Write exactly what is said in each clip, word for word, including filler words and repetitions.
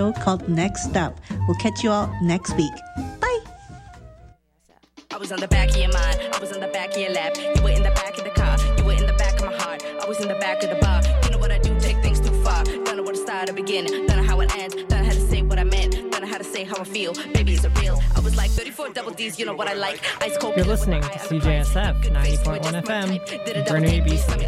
show called Next Up. We'll catch you all next week. Bye. I was on the back of your mind. I was on the back of your lap. You were in the back of the car. You were in the back of my heart. I was in the back of the bar. You know what I do? Take things too far. Don't know where to start or begin. Don't know how it ends. Don't know how to say what I meant. Don't know how to say how I feel. Baby, is it real? I was like thirty-four double D's. You know what I like? Ice cold. You're listening to C J S F ninety point one F M, Burnaby, B C.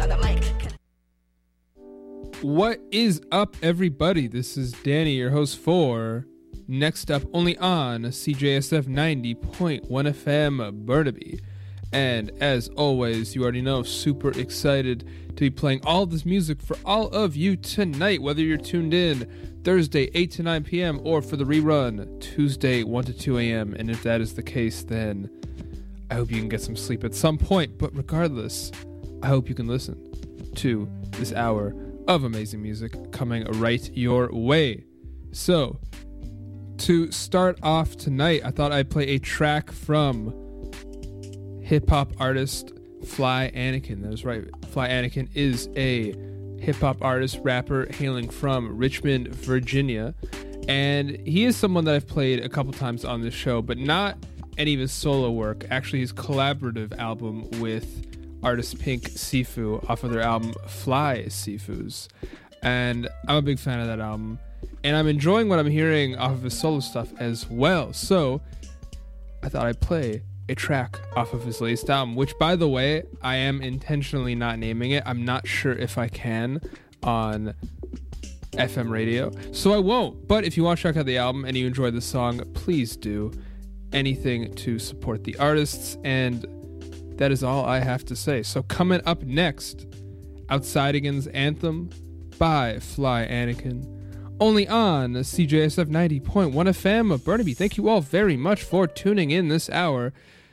What is up, everybody? This is Danny, your host for Next Up, only on C J S F ninety point one F M, Burnaby. And as always, you already know, super excited to be playing all this music for all of you tonight, whether you're tuned in Thursday, eight to nine p.m., or for the rerun, Tuesday, one to two a.m. And if that is the case, then I hope you can get some sleep at some point. But regardless, I hope you can listen to this hour of amazing music coming right your way. So, to start off tonight, I thought I'd play a track from hip-hop artist Fly Anakin. That is right. Fly Anakin is a hip-hop artist, rapper hailing from Richmond, Virginia. And he is someone that I've played a couple times on this show, but not any of his solo work. Actually, his collaborative album with artist Pink Sifu off of their album Fly Sifus. And I'm a big fan of that album. And I'm enjoying what I'm hearing off of his solo stuff as well. So I thought I'd play a track off of his latest album, which, by the way, I am intentionally not naming it. I'm not sure if I can on F M radio, so I won't. But if you want to check out the album and you enjoy the song, please do. Anything to support the artists, and that is all I have to say. So coming up next, Outsidigans Anthem by Fly Anakin, only on C J S F ninety point one F M of Burnaby. Thank you all very much for tuning in this hour.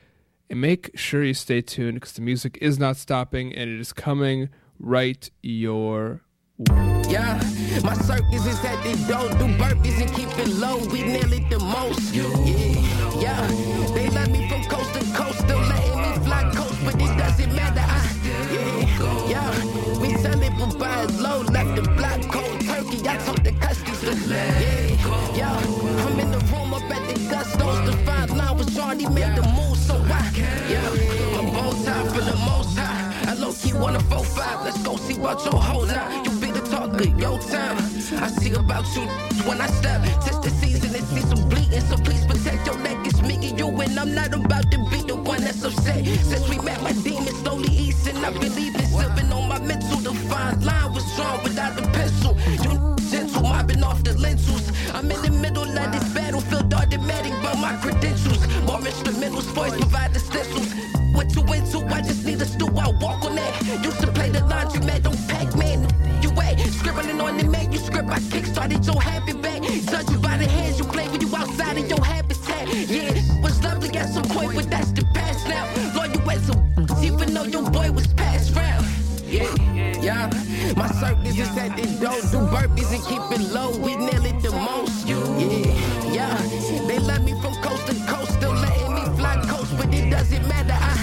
And make sure you stay tuned because the music is not stopping and it is coming right your way. Yeah, my circus is at the door. Do burpees and keep it low. We nail it the most. Yeah, yeah. They love me from coast to coast. Still letting me fly coast, but it doesn't matter. I, yeah, yeah. We sell it for buying low. Left the block cold turkey. I told the customers. Yeah, yeah. I'm in the room up at the Gustos. The five line was already made the move. So I, yeah, I'm bow tie for the most high. I low key wanna four five. Let's go see about your whole now. You be the talker, your time. I see about you when I step. Test the season and see some bleeding. So please protect your neck. It's me and you, and I'm not about to be the one that's upset. Since we met, my demons slowly easing. I believe it's slipping on my mental. The fine line was drawn without the pencil. You gentle, mopping off the lentils. I'm in the middle of this battlefield, automatic by my credentials. More instrumentals, voice provide the stencils. What you into? I just need a stool. I walk on that. Used to play the laundry mat, don't pack, man. You wait, scribbling on the manuscript. I kickstarted your happy back. Judge you by the hands you play when you outside of your habitat. Yeah, was lovely at some point, but that's the past now. Loyal as a even though your boy was passed round. Yeah, yeah. My circus is at the door. Do burpees and keep it low. We nail it the most. Yeah, yeah. They love me from coast to coast. Still letting me fly coast, but it doesn't matter. I,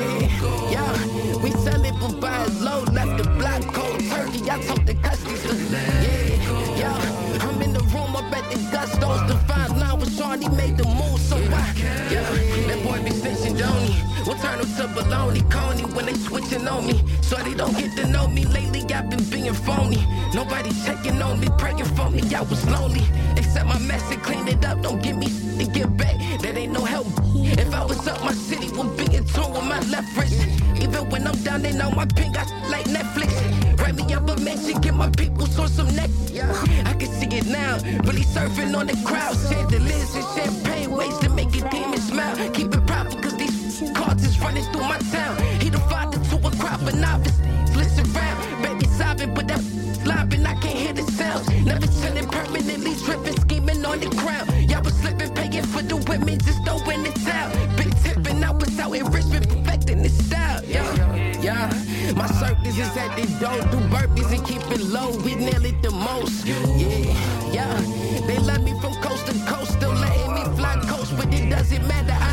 yeah, yeah. We sell it for buying low. Left the block cold turkey. I told the customers. Yeah, yeah. I'm in the room up at the Gustos. The fine line was already made the move. So I, yeah. That boy be stationed on me. We'll turn him to baloney, coney when they switching on me. So they don't get to know me. Lately I've been being phony. Nobody checking on me, praying for me. I was lonely. Except my mess and clean it up. Don't give me shit to get back. That ain't no help. If I was up, my city would be in tune with my left wrist. Even when I'm down, they know my pink got like Netflix. Write me up a mention, get my people on some neck. I can see it now. Really surfing on the crowd. Chandeliers and champagne ways to make a demon smile. Keep it proper, cause these cards is running through my town. He the father to a crop of novice. Listen round, baby sobbing, but that slobbing, I can't hear the sounds. Never chilling, permanently tripping, scheming on the ground. Y'all was slipping, paying for the women, just throwing it out. Big tipping, I was out in Richmond, perfecting the style. Yeah, yeah. My circus is at the door. Do burpees and keep it low. We nail it the most. Yeah, yeah. They love me from coast to coast, still letting me fly coast, but it doesn't matter. I,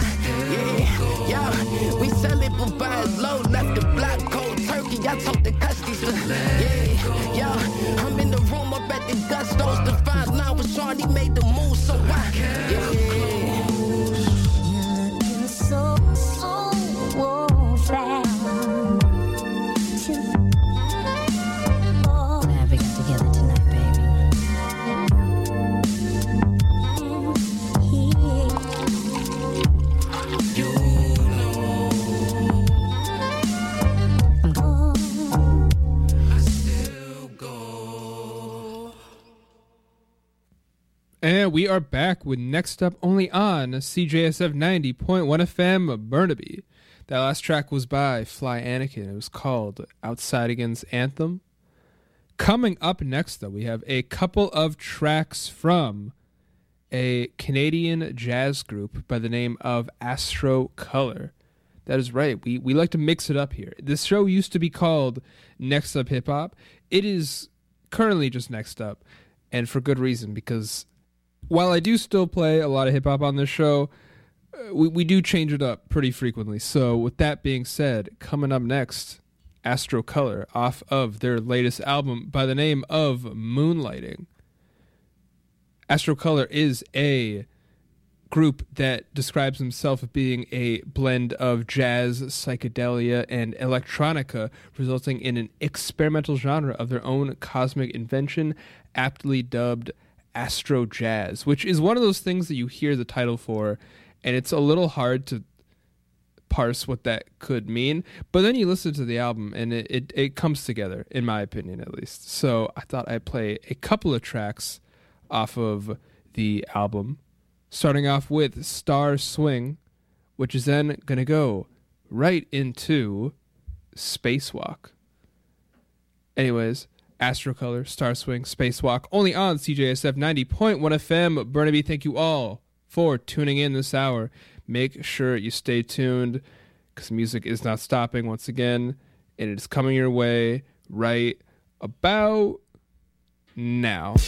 yeah, yeah. We sell it for buying low. Left the block cold turkey. I told the customers. Yeah, yeah. I'm in the room up at the Gustos. The fine line was on already made the move, so why? Yeah. You're so, so fast. Glad we got together tonight, baby. You know I'm gone. I still go. And we are back with Next Up only on C J S F ninety point one F M Burnaby. That last track was by Fly Anakin. It was called Outside Against Anthem. Coming up next, though, we have a couple of tracks from a Canadian jazz group by the name of Astro Color. That is right. We we like to mix it up here. This show used to be called Next Up Hip Hop. It is currently just Next Up, and for good reason, because while I do still play a lot of hip hop on this show, uh, we, we do change it up pretty frequently. So with that being said, coming up next, Astro Color off of their latest album by the name of Moonlighting. Astro Color is a group that describes himself as being a blend of jazz, psychedelia, and electronica, resulting in an experimental genre of their own cosmic invention, aptly dubbed Astro Jazz, which is one of those things that you hear the title for, and it's a little hard to parse what that could mean, but then you listen to the album and it, it, it comes together, in my opinion at least. So I thought I'd play a couple of tracks off of the album, starting off with Star Swing, which is then going to go right into Spacewalk. Anyways, Astro Color, Star Swing, Spacewalk, only on C J S F ninety point one F M Burnaby. Thank you all for tuning in this hour. Make sure you stay tuned, because music is not stopping once again, and it is coming your way right about now.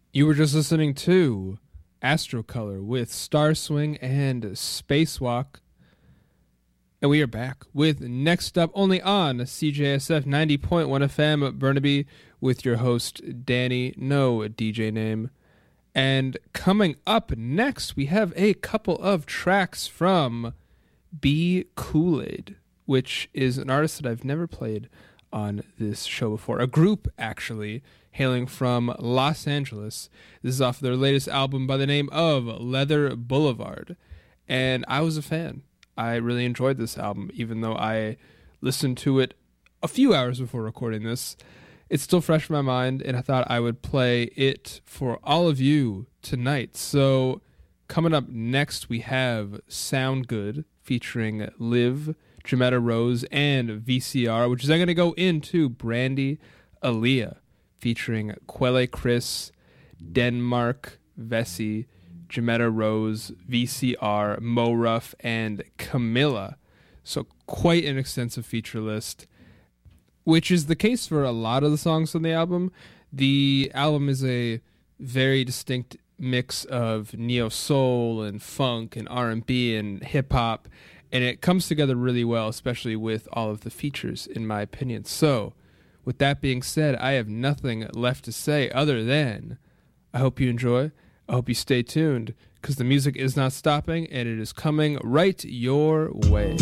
You were just listening to Astrocolor with Star Swing and Spacewalk. And we are back with Next Up, only on C J S F ninety point one F M Burnaby with your host, Danny, no D J name. And coming up next, we have a couple of tracks from B. Kool-Aid, which is an artist that I've never played on this show before. A group, actually, hailing from Los Angeles. This is off their latest album by the name of Leather Boulevard. And I was a fan. I really enjoyed this album, even though I listened to it a few hours before recording this. It's still fresh in my mind, and I thought I would play it for all of you tonight. So coming up next, we have Sound Good featuring Liv, Jametta Rose, and V C R, which is then going to go into Brandy Aaliyah featuring Quelle Chris, Denmark, Vesey, Jametta Rose, V C R, Mo Ruff, and Camilla. So quite an extensive feature list, which is the case for a lot of the songs on the album. The album is a very distinct mix of neo-soul and funk and R and B and hip-hop, and it comes together really well, especially with all of the features, in my opinion. So, with that being said, I have nothing left to say other than I hope you enjoy. I hope you stay tuned, because the music is not stopping, and it is coming right your way.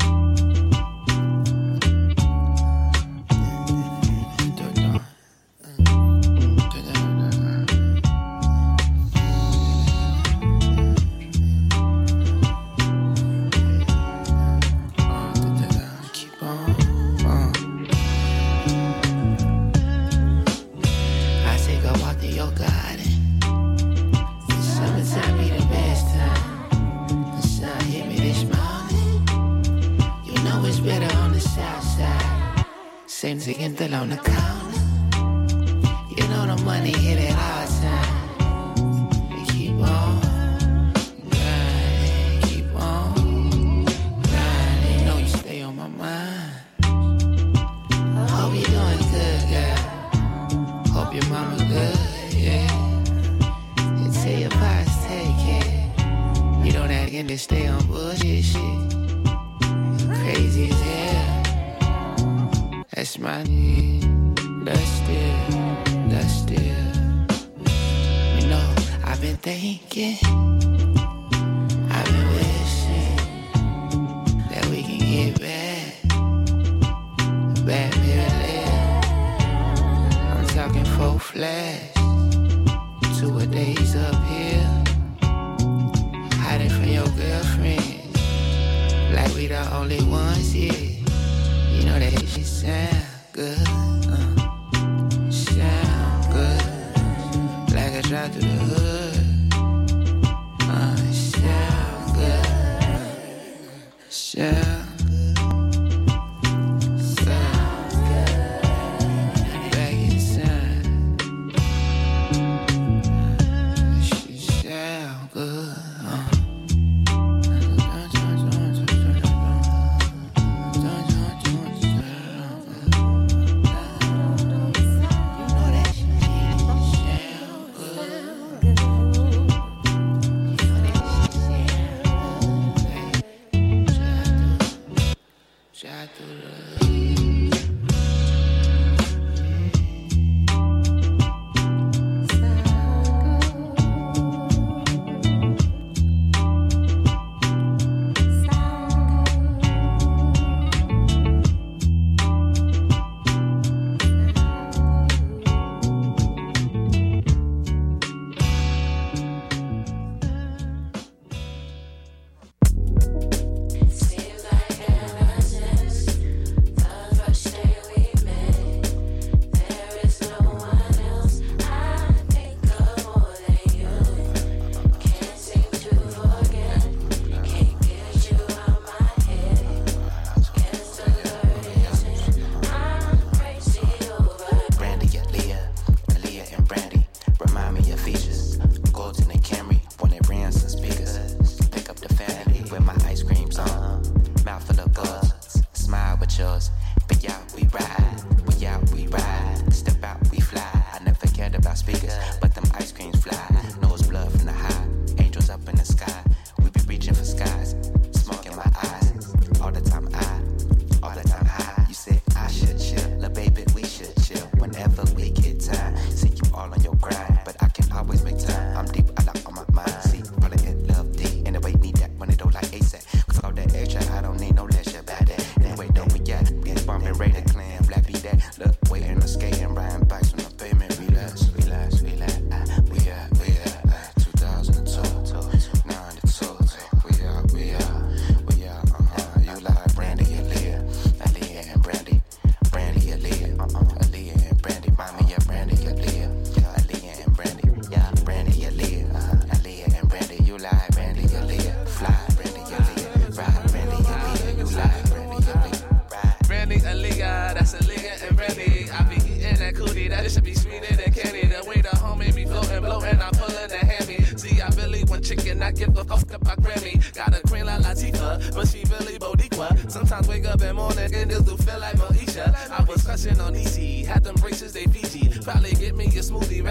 Siguiéndolo on the counter. You know the money hit it all time. We keep on grinding, keep on grinding. You know you stay on my mind. Hope you're doing good, girl. Hope your mama's good, yeah. And tell your pops take care. You know that again, they stay on bullshit shit. Crazy as hell. That's my need, that's still, that's still. You know, I've been thinking, I've been wishing that we can get back, back here. I'm talking full flash, two a days up here, hiding from your girlfriend, like we the only ones here. You know that shit sound good, uh, sound good, like I drive through the hood, uh, sound good, sound good. Good.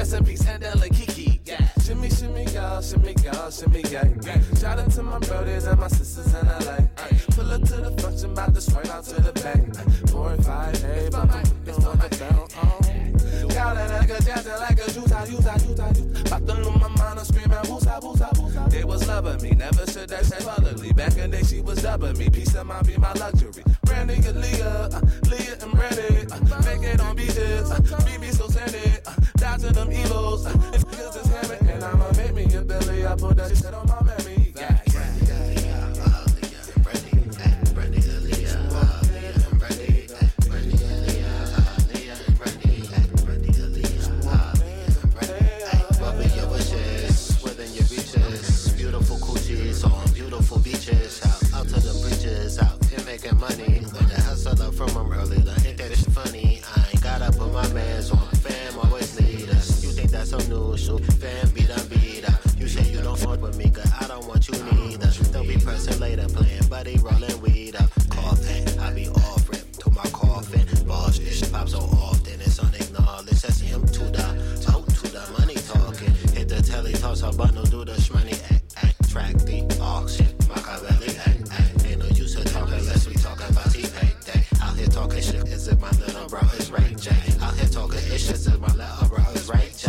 Rest in peace, Angela Kiki. Yeah. Shimmy, shimmy, y'all, shimmy, y'all, shimmy, yeah. yeah. Shout out to my brothers and my sisters in L A. Ay. Pull up to the function, about to swerve out to the back. Ay. Four and five, hey, but my doing what the bell on. Got it like a dancing like a Utah, Utah, Utah, Utah. About to lose my mind, I'm screaming, woosa, woosa, woosa. They was loving me, never should they say publicly. Back in the day, she was dubbing me. Peace of mind be my luxury. Brandy and Leah, uh, Leah and Brandy. Uh, make it on beaches, uh, B B so send it. Uh, down to them evils. Uh, if niggas is hammer, and I'ma make me a belly. I put that shit on my memory. Yeah, yeah, yeah, yeah. Uh, yeah, Brandy, uh, Brandy, Leah, uh, Leah and Brandy, uh, Brandy, Leah, uh, Leah and Brandy, uh, Brandy, Leah, uh, Leah and Brandy. Uh, Bumping your wishes, within your reaches, beautiful coochies on beautiful beaches. Out, out to the bridges, out here making money. With the hustle up from them early, like, ain't that it's funny? I ain't gotta put my mans on. Fam always lead us. You think that's some new shoot? Fam beat up, beat up. You say you don't fuck with me, cause I don't want you neither. Don't be pressing later, playing buddy, rolling weed up. Coughing, I be off rip to my coffin. Boss, this pop so often, it's unacknowledged. That's him to the, out to the money talking. Hit the telly, toss a bundle, do the shmoney, act, act. Track the auction, Machiavelli, act, act. Ain't no use to talk unless we talking about T-Pay Day. Out here talking shit, is it my little bro, is Ray J. Out here talking shit, is it my little bro, is Ray J.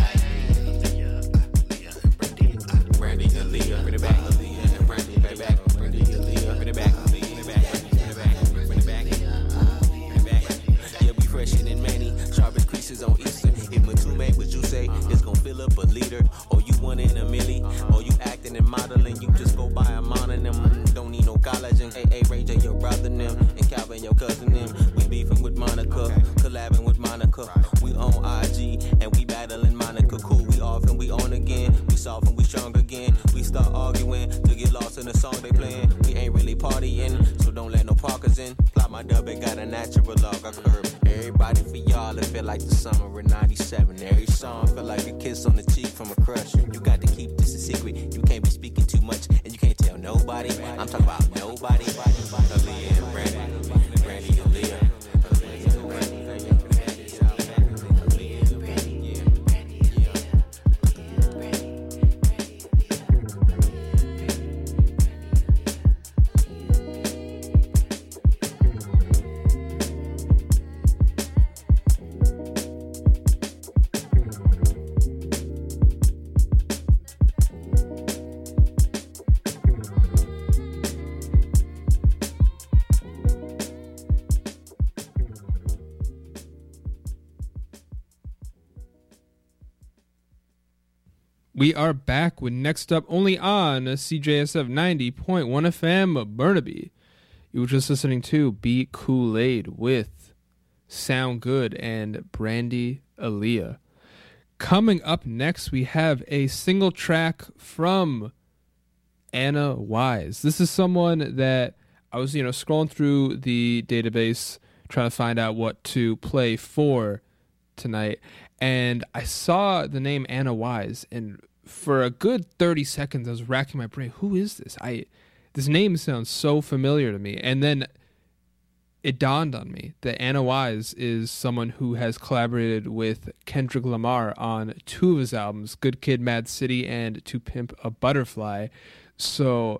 Brandy and Leah, bring it back, Leah and Brandy, bring it back, Brandy and Leah, bring it back, Leah, bring it back, bring it back, bring it back, bring it back. Yeah, we fresher than many, sharpest creases on Easter. If Matume, what you say, it's gon' fill up a liter, or you one in a milli, or you acting and modeling, you just go buy a mononym, don't need no collagen. Hey, hey, Ray J, your brother them, and Calvin, your cousin them. We beefing with Monica, collabing with Monica. We on I G, and we battling Monica. Cool, we off and we on again. We soft and we strong again. We start arguing to get lost in the song they playing. We ain't really partying, so don't let no Parkers in. Fly my dub, it got a natural log. I curve everybody for y'all. It feel like the summer in ninety-seven. Every song feel like a kiss on the cheek from a crush. You got to keep this a secret. You can't be speaking too much, and you can't tell nobody. I'm talking about nobody. Aaliyah and Brandy, Brandy and Leah. We are back with Next Up, only on C J S F ninety point one F M Burnaby. You were just listening to Be Kool-Aid with Sound Good and Brandy Aaliyah. Coming up next, we have a single track from Anna Wise. This is someone that I was, you know, scrolling through the database trying to find out what to play for tonight, and I saw the name Anna Wise, and for a good thirty seconds I was racking my brain. Who is this? I this name sounds so familiar to me. And then it dawned on me that Anna Wise is someone who has collaborated with Kendrick Lamar on two of his albums, Good Kid, Mad City and To Pimp a Butterfly. So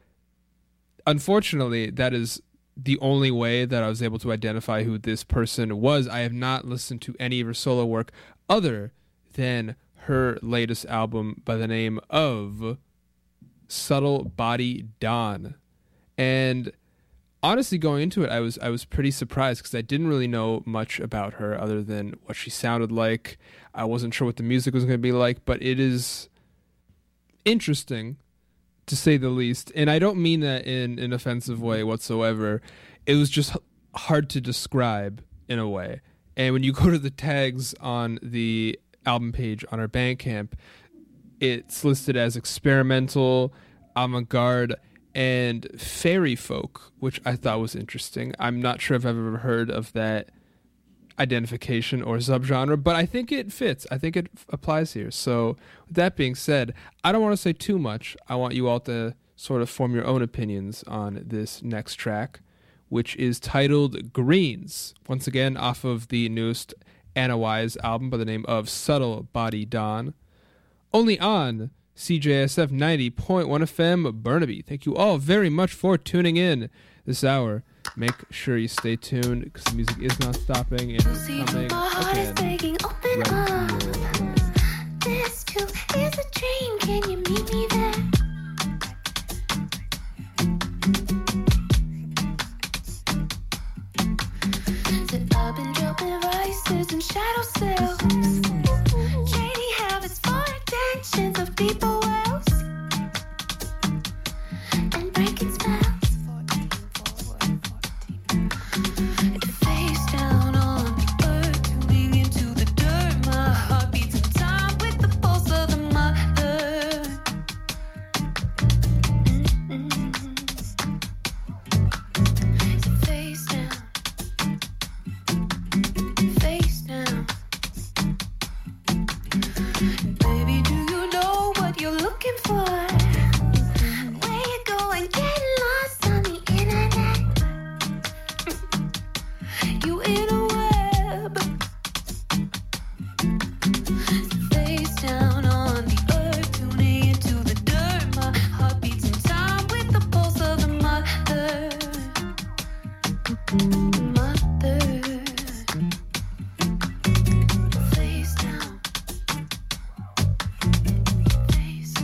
unfortunately, that is the only way that I was able to identify who this person was. I have not listened to any of her solo work other than her latest album by the name of Subtle Body Dawn. And honestly, going into it, I was I was pretty surprised because I didn't really know much about her other than what she sounded like. I wasn't sure what the music was going to be like, but it is interesting, to say the least. And I don't mean that in an offensive way whatsoever. It was just hard to describe in a way. And when you go to the tags on the album page on our Bandcamp, it's listed as experimental, avant-garde, and fairy folk, which I thought was interesting. I'm not sure if I've ever heard of that identification or subgenre, but I think it fits. I think it f- applies here. So with that being said, I don't want to say too much. I want you all to sort of form your own opinions on this next track, which is titled Greens. Once again, off of the newest Anna Wise album by the name of Subtle Body Dawn. Only on C J S F ninety point one F M Burnaby. Thank you all very much for tuning in this hour. Make sure you stay tuned because the music is not stopping and it's coming again. Right here. This too is a dream. Can you meet me there? Said I've been dropping vices and shadow cells, trading habits for attentions of deeper wells, and breaking spells. Face down on the earth, tuning into the dirt. My heart beats in time with the pulse of the mother. So face down, face down. Baby, do you know what you're looking for? Where you going? Getting lost on the internet. You in a web. Face down on the earth, tuning into the dirt. My heart beats in time with the pulse of the mother. Mother. Face down. Face.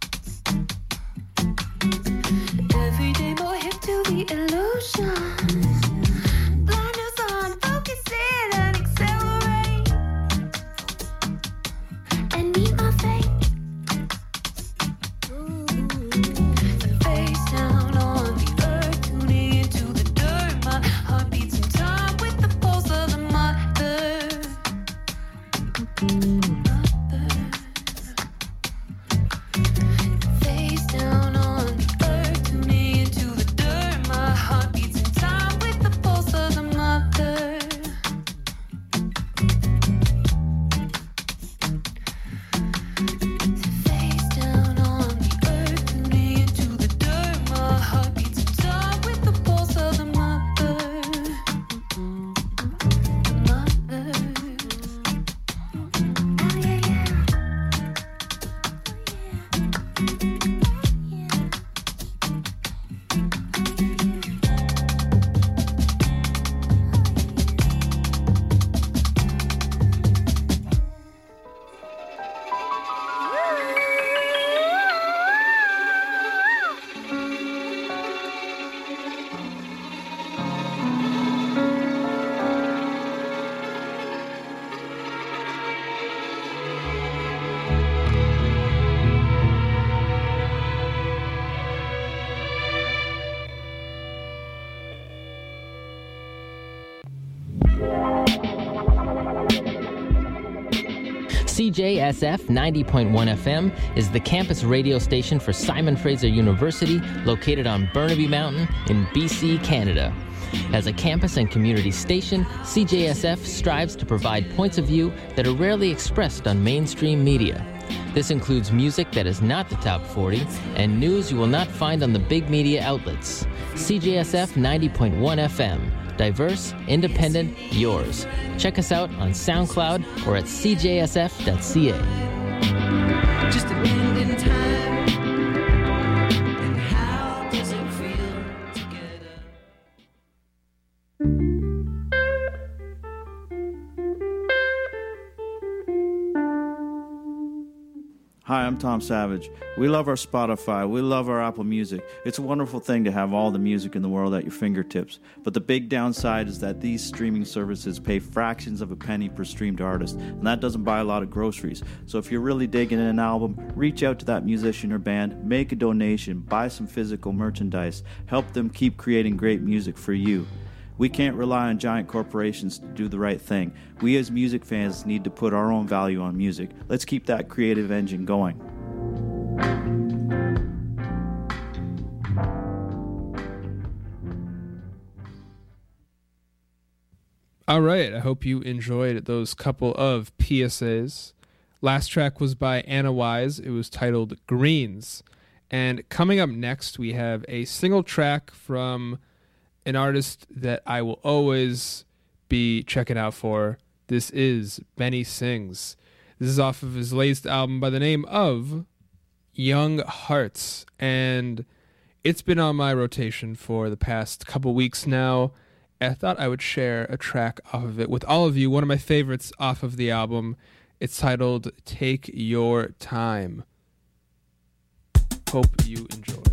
Every day more hip to the illusion. Blinders on, focus in and accelerate. And meet my fate. Face down on the earth, tuning into the dirt. My heart beats in time with the pulse of the mother. Mother. Face down on the earth, tuning into the dirt. My heart beats in time with the pulse of the mother. Face down on the earth, tuning into the dirt. My heart beats in time with the pulse of the mother. Mother. Oh yeah, yeah. C J S F ninety point one F M is the campus radio station for Simon Fraser University, located on Burnaby Mountain in B C, Canada. As a campus and community station, C J S F strives to provide points of view that are rarely expressed on mainstream media. This includes music that is not the top forty and news you will not find on the big media outlets. C J S F ninety point one F M. Diverse, independent, yours. Check us out on SoundCloud or at c j s f dot c a. Just a bend in time. And how does it feel together? Hi, I'm Tom Savage. We love our Spotify. We love our Apple Music. It's a wonderful thing to have all the music in the world at your fingertips. But the big downside is that these streaming services pay fractions of a penny per streamed artist, and that doesn't buy a lot of groceries. So if you're really digging an album, reach out to that musician or band, make a donation, buy some physical merchandise, help them keep creating great music for you. We can't rely on giant corporations to do the right thing. We as music fans need to put our own value on music. Let's keep that creative engine going. All right, I hope you enjoyed those couple of P S As. Last track was by Anna Wise. It was titled Greens. And coming up next, we have a single track from an artist that I will always be checking out for, This is Benny Sings. This is off of his latest album by the name of Young Hearts, and it's been on my rotation for the past couple weeks now. I thought I would share a track off of it with all of you, one of my favorites off of the album. It's titled Take Your Time. Hope you enjoy.